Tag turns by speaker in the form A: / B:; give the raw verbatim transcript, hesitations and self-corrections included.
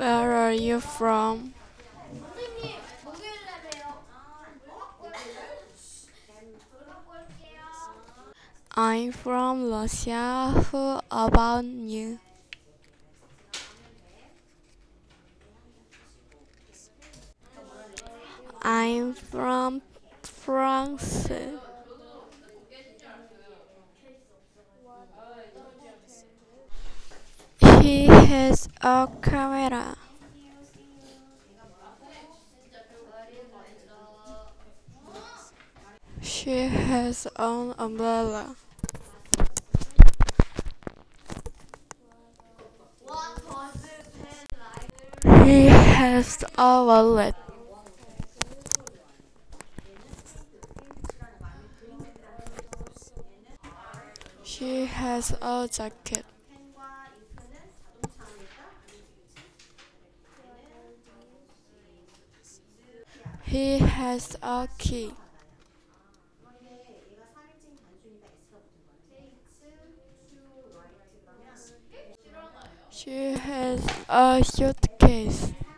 A: Where are you from? I'm from Russia. Who about you? I'm from France. He has a camera. She has an umbrella. He has a wallet. She has a jacket. He has a key. She has a suitcase.